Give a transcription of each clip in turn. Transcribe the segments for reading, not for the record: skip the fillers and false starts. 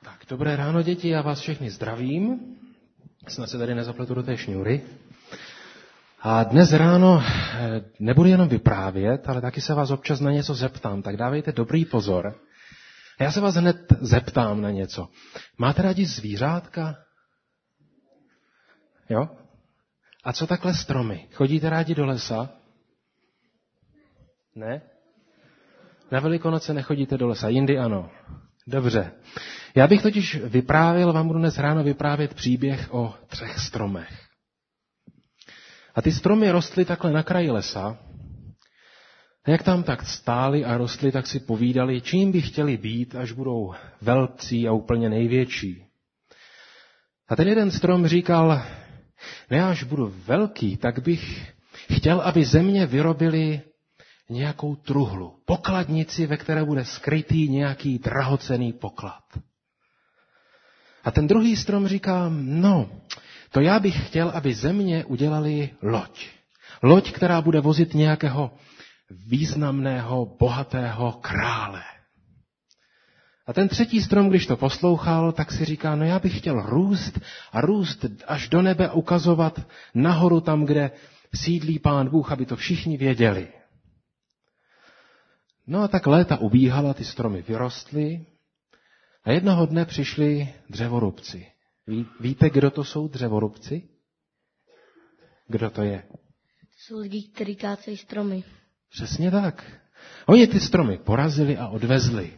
Tak, dobré ráno, děti, já vás všechny zdravím. Snad se tady nezapletu do té šňůry. A dnes ráno nebudu jenom vyprávět, ale taky se vás občas na něco zeptám, tak dávejte dobrý pozor. A já se vás hned zeptám na něco. Máte rádi zvířátka? Jo? A co takhle stromy? Chodíte rádi do lesa? Ne? Na Velikonoce nechodíte do lesa, jindy ano. Dobře. Já bych totiž vám budu dnes ráno vyprávět příběh o 3 stromech. A ty stromy rostly takhle na kraji lesa. A jak tam tak stály a rostly, tak si povídali, čím by chtěli být, až budou velcí a úplně největší. A ten jeden strom říkal, ne, až budu velký, tak bych chtěl, aby ze mě vyrobili nějakou truhlu, pokladnici, ve které bude skrytý nějaký drahocenný poklad. A ten druhý strom říká, no, to já bych chtěl, aby ze mě udělali loď. Loď, která bude vozit nějakého významného, bohatého krále. A ten třetí strom, když to poslouchal, tak si říká, no já bych chtěl růst a růst až do nebe a ukazovat nahoru tam, kde sídlí Pán Bůh, aby to všichni věděli. No a tak léta ubíhala, ty stromy vyrostly a jednoho dne přišli dřevorubci. Víte, kdo to jsou dřevorubci? Kdo to je? Jsou lidi, kteří kácejí stromy. Přesně tak. Oni ty stromy porazili a odvezli.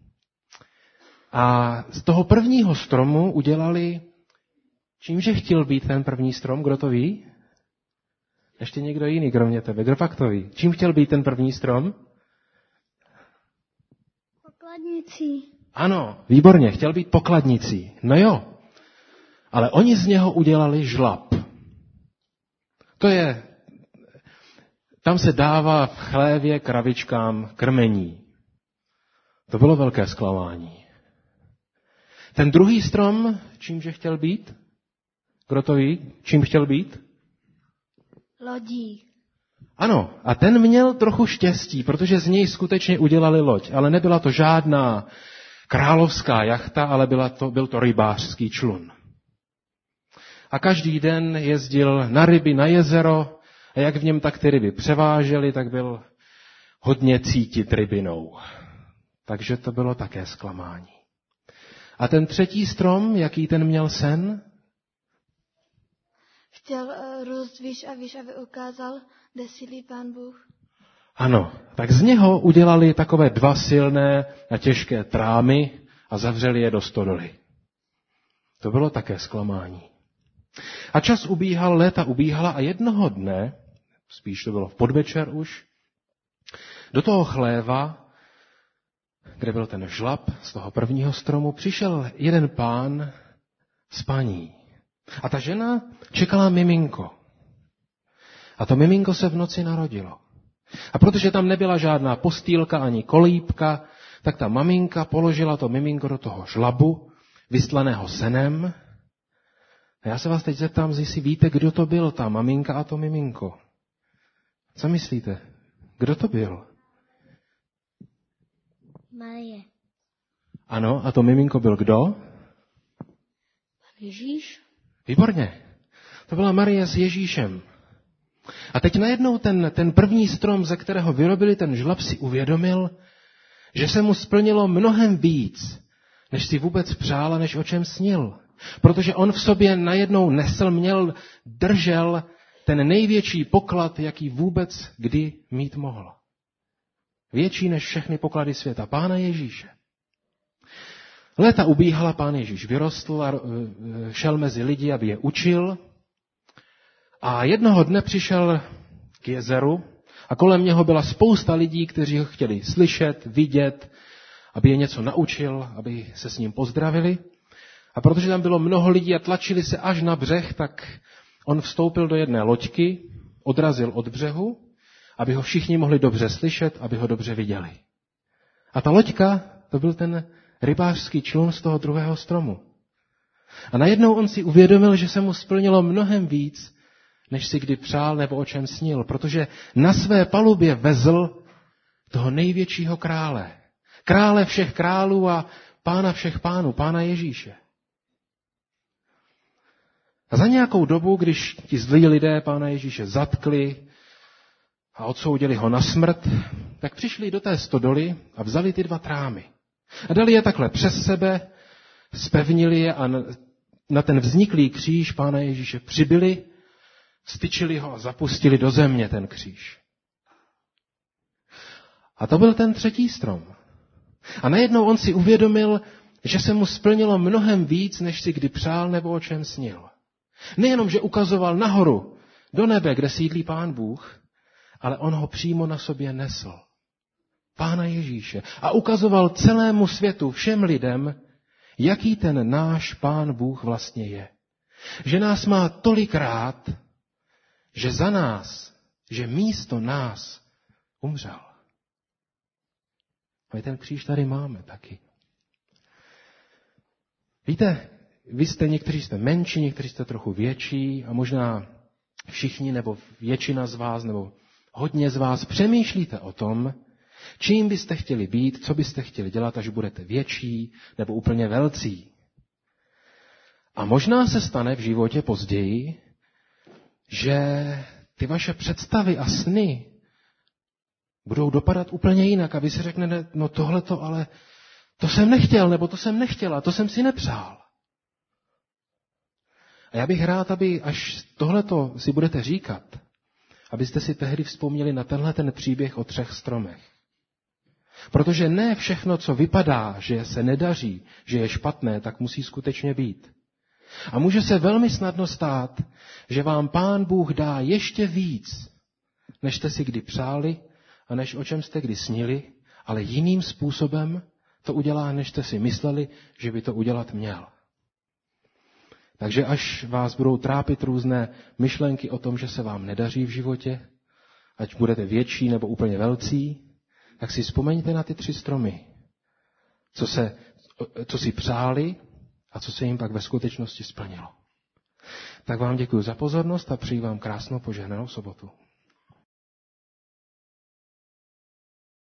A z toho prvního stromu udělali, čímže chtěl být ten první strom, kdo to ví? Ještě někdo jiný, kromě tebe. Kdo pak to ví? Čím chtěl být ten první strom? Pokladnicí. Ano, výborně, chtěl být pokladnicí. No jo, ale oni z něho udělali žlab. Tam se dává v chlévě kravičkám krmení. To bylo velké zklamání. Ten druhý strom, čímže chtěl být? Kdo to ví? Čím chtěl být? Lodí. Ano, a ten měl trochu štěstí, protože z něj skutečně udělali loď, ale nebyla to žádná královská jachta, ale byl to rybářský člun. A každý den jezdil na ryby, na jezero, a jak v něm tak ty ryby převážely, tak byl hodně cítit rybinou. Takže to bylo také zklamání. A ten třetí strom, jaký ten měl sen? Chtěl růst výš a výš, aby ukázal, kde sídlí Pán Bůh. Ano, tak z něho udělali takové 2 silné a těžké trámy a zavřeli je do stodoly. To bylo také zklamání. A čas ubíhal, léta ubíhala a jednoho dne, spíš to bylo v podvečer už, do toho chléva, kde byl ten žlab z toho prvního stromu, přišel jeden pán s paní. A ta žena čekala miminko. A to miminko se v noci narodilo. A protože tam nebyla žádná postýlka ani kolíbka, tak ta maminka položila to miminko do toho žlabu, vystlaného senem. A já se vás teď zeptám, jestli víte, kdo to byl, ta maminka a to miminko. Co myslíte? Kdo to byl? Marie. Ano, a to miminko byl kdo? Pan Ježíš. Výborně. To byla Marie s Ježíšem. A teď najednou ten první strom, ze kterého vyrobili ten žlab, si uvědomil, že se mu splnilo mnohem víc, než si vůbec přál a než o čem snil. Protože on v sobě najednou držel ten největší poklad, jaký vůbec kdy mít mohl. Větší než všechny poklady světa. Pána Ježíše. Léta ubíhala, Pán Ježíš vyrostl a šel mezi lidi, aby je učil. A jednoho dne přišel k jezeru a kolem něho byla spousta lidí, kteří ho chtěli slyšet, vidět, aby je něco naučil, aby se s ním pozdravili. A protože tam bylo mnoho lidí a tlačili se až na břeh, tak on vstoupil do jedné loďky, odrazil od břehu, aby ho všichni mohli dobře slyšet, aby ho dobře viděli. A ta loďka, to byl ten rybářský člun z toho druhého stromu. A najednou on si uvědomil, že se mu splnilo mnohem víc, než si kdy přál nebo o čem snil, protože na své palubě vezl toho největšího krále. Krále všech králů a Pána všech pánů, Pána Ježíše. A za nějakou dobu, když ti zlí lidé Pána Ježíše zatkli a odsoudili ho na smrt, tak přišli do té stodoly a vzali ty 2 trámy. A dali je takhle přes sebe, zpevnili je a na ten vzniklý kříž Pána Ježíše přibili, styčili ho a zapustili do země ten kříž. A to byl ten 3. strom. A najednou on si uvědomil, že se mu splnilo mnohem víc, než si kdy přál nebo o čem snil. Nejenom, že ukazoval nahoru, do nebe, kde sídlí Pán Bůh, ale on ho přímo na sobě nesl. Pána Ježíše. A ukazoval celému světu, všem lidem, jaký ten náš Pán Bůh vlastně je. Že nás má tolik rád, že za nás, že místo nás umřel. A my ten kříž tady máme taky. Víte, někteří jste menší, někteří jste trochu větší a možná všichni nebo většina z vás nebo hodně z vás přemýšlíte o tom, čím byste chtěli být, co byste chtěli dělat, až budete větší nebo úplně velcí. A možná se stane v životě později, že ty vaše představy a sny budou dopadat úplně jinak a vy si řeknete, no tohleto, ale to jsem nechtěl, nebo to jsem nechtěla, to jsem si nepřál. A já bych rád, aby až tohleto si budete říkat, abyste si tehdy vzpomněli na tenhle ten příběh o 3 stromech. Protože ne všechno, co vypadá, že se nedaří, že je špatné, tak musí skutečně být. A může se velmi snadno stát, že vám Pán Bůh dá ještě víc, než jste si kdy přáli a než o čem jste kdy snili, ale jiným způsobem to udělá, než jste si mysleli, že by to udělat měl. Takže až vás budou trápit různé myšlenky o tom, že se vám nedaří v životě, ať budete větší nebo úplně velcí, tak si vzpomeňte na ty 3 stromy, co si přáli a co se jim pak ve skutečnosti splnilo. Tak vám děkuji za pozornost a přeji vám krásnou požehnanou sobotu.